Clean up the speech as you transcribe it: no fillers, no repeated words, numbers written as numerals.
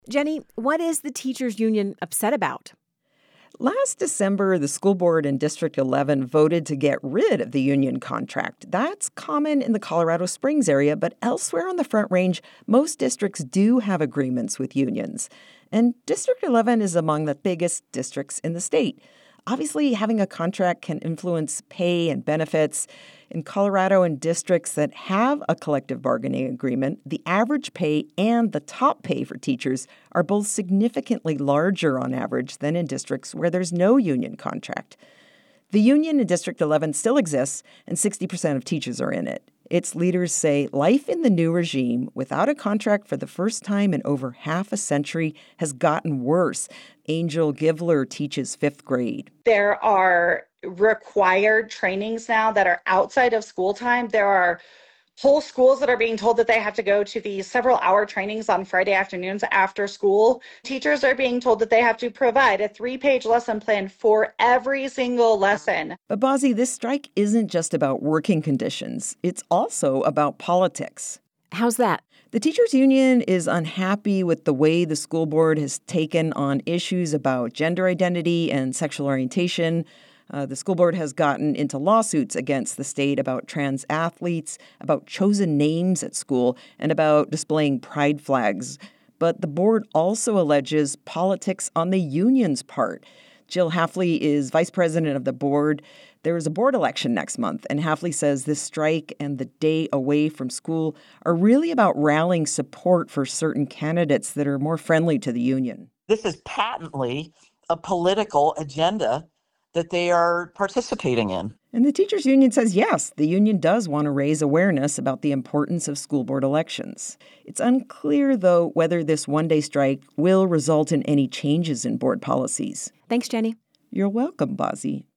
Jenny, what is the teachers union upset about? Last December, the school board in District 11 voted to get rid of the union contract. That's common in the Colorado Springs area, but elsewhere on the Front Range, most districts do have agreements with unions. And District 11 is among the biggest districts in the state. Obviously, having a contract can influence pay and benefits. In Colorado and districts that have a collective bargaining agreement, the average pay and the top pay for teachers are both significantly larger on average than in districts where there's no union contract. The union in District 11 still exists, and 60% of teachers are in it. Its leaders say life in the new regime, without a contract for the first time in over half a century, has gotten worse. Angel Givler teaches fifth grade. There are required trainings now that are outside of school time. There are whole schools that are being told that they have to go to these several-hour trainings on Friday afternoons after school. Teachers are being told that they have to provide a 3-page lesson plan for every single lesson. But Bozzy, this strike isn't just about working conditions. It's also about politics. How's that? The teachers union is unhappy with the way the school board has taken on issues about gender identity and sexual orientation. The school board has gotten into lawsuits against the state about trans athletes, about chosen names at school, and about displaying pride flags. But the board also alleges politics on the union's part. Jill Hafley is vice president of the board. There is a board election next month, and Hafley says this strike and the day away from school are really about rallying support for certain candidates that are more friendly to the union. This is patently a political agenda that they are participating in. And the teachers union says, yes, the union does want to raise awareness about the importance of school board elections. It's unclear, though, whether this one-day strike will result in any changes in board policies. Thanks, Jenny. You're welcome, Bozzy.